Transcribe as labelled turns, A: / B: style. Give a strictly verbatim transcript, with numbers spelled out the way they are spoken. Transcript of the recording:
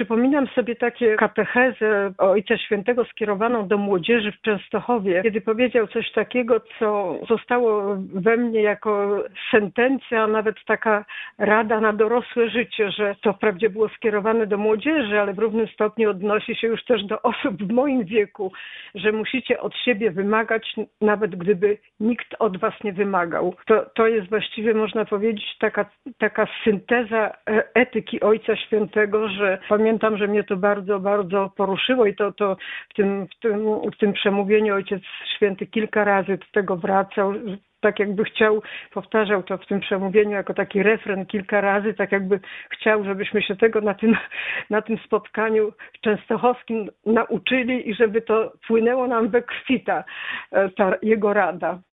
A: Przypominam sobie takie katechezę Ojca Świętego skierowaną do młodzieży w Częstochowie, kiedy powiedział coś takiego, co zostało we mnie jako sentencja, a nawet taka rada na dorosłe życie, że to wprawdzie było skierowane do młodzieży, ale w równym stopniu odnosi się już też do osób w moim wieku, że musicie od siebie wymagać, nawet gdyby nikt od was nie wymagał. To, to jest właściwie, można powiedzieć, taka, taka synteza etyki Ojca Świętego, że pamiętam, że mnie to bardzo, bardzo poruszyło i to, to w, tym, w, tym, w tym przemówieniu Ojciec Święty kilka razy do tego wracał, tak jakby chciał, powtarzał to w tym przemówieniu jako taki refren kilka razy, tak jakby chciał, żebyśmy się tego na tym, na tym spotkaniu częstochowskim nauczyli i żeby to płynęło nam we krwi ta, ta jego rada.